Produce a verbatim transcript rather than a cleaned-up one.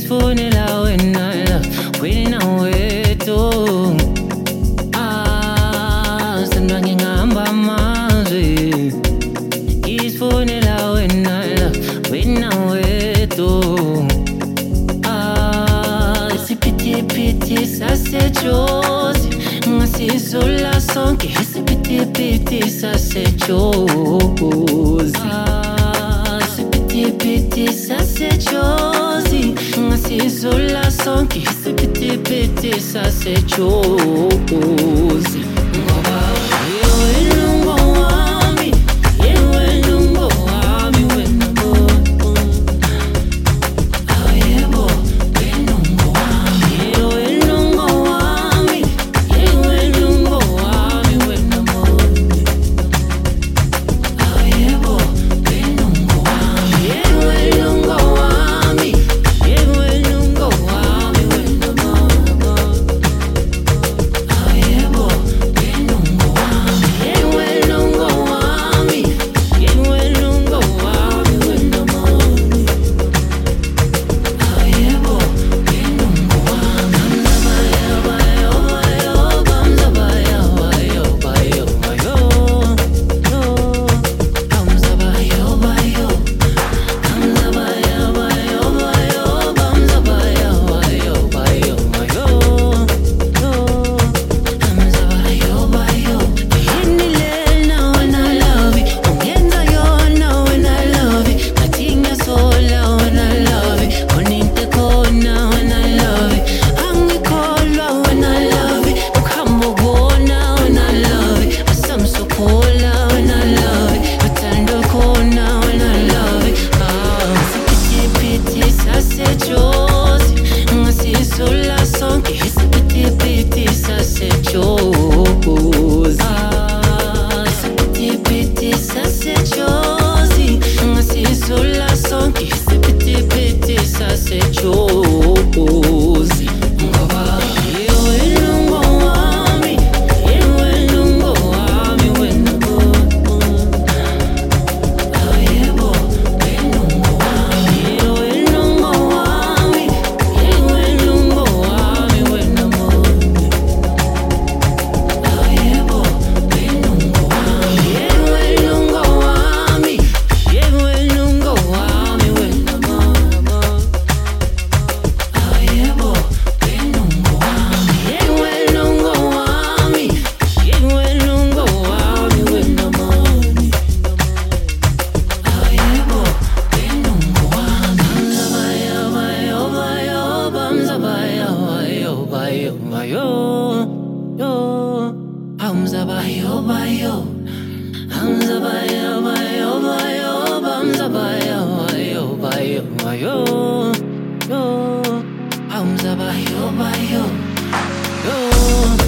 isifonela wena love wena wethu ah sandwa ngihamba amazwe isifonela wena love wena wethu ah sipiti piti sasejozi ngasizola sonke sipiti piti sasejozi sipiti piti sasejozi ngasizola sonke sipiti piti sasejozi ngoba wewe lungo wami yewe lungo wami wena ayebo lungo wami yewe lungo wami yewe lungo wami wena ayebo lungo wami yewe lungo wami yewe lungo wami wena ayebo lungo wami yewe lungo wami yewe lungo wami wena ayebo lungo wami bamzabaya bayo bayo bamzabaya bayo bayo bayo bamzabaya bayo bamzabaya bayo bayo bamzabaya bayo bayo bayo bamzabaya bayo yinilela when I love you ungenza yona when I love you ngatinga sola when I love you oninte khona when I love you angikholwa when I love you ukhamba ubona when I love you asamsokhola when I love you uthando khona when I love you ah sipiti piti sasejozi ngasizola sonke sipiti piti sasejozi ah sipiti piti sasejozi ngasizola sonke sipiti piti sasejozi ngoba yewe lungo wami yewe lungo wami wena ayebo lungo wami yewe lungo wami yewe lungo wami wena ayebo lungo wami yewe lungo wami yewe lungo wami wena ayebo lungo wami yewe lungo wami yewe lungo wami wena ayebo lungo wami bamzabaya bayo bayo bamzabaya bayo bayo bayo yo bamzabaya bayo bamzabaya bayo bayo bamzabaya bayo bayo bayo yo bamzabaya bayo yo